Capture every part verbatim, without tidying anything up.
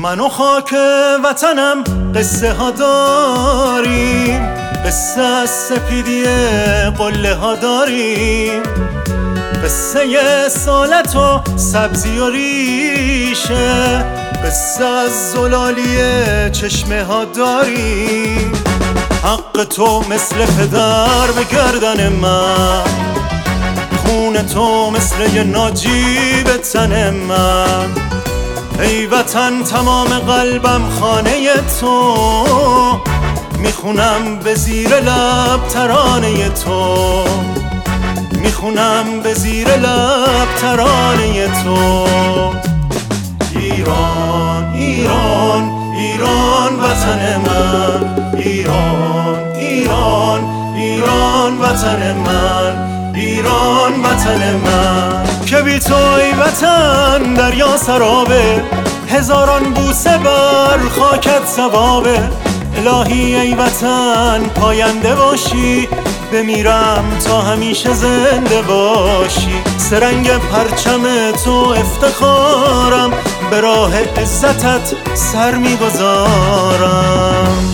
من و خاک وطنم قصه ها داریم، قصه از سپیدی قله ها داریم، قصه سالت و سبزی و ریشه، قصه از زلالی چشمه ها داریم. حق تو مثل پدر به گردن من، خون تو مثل یه ناجی به تن من. ای وطن تمام قلبم خانه تو، میخونم به زیر لب ترانه تو، میخونم به زیر لب ترانه تو. ایران ایران ایران وطن من، ایران ایران ایران وطن من، ایران وطن من. که بی تو ای وطن دریا سرابه، هزاران بوسه بر خاکت ثوابه. الهی ای وطن پاینده باشی، بمیرم تا همیشه زنده باشی. سرنگ پرچم تو افتخارم، به راه عزتت سر میگذارم.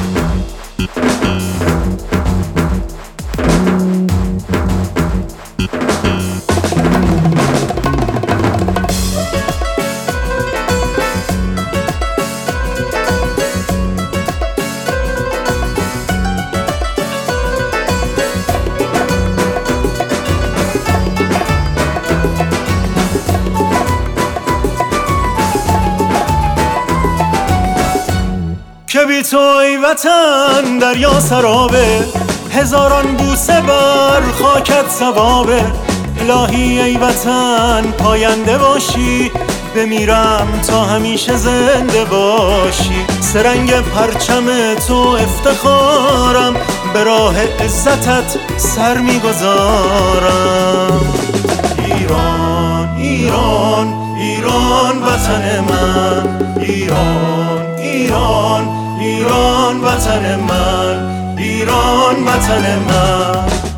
که بی تو ای وطن دریا سرابه، هزاران بوسه بر خاکت ثوابه. الهی ای وطن پاینده باشی، بمیرم تا همیشه زنده باشی. سرنگ پرچم تو افتخارم، به راه عزتت سر میگذارم. ایران ایران ایران وطن من، ایران ایران ایران وطن من، ایران وطن من.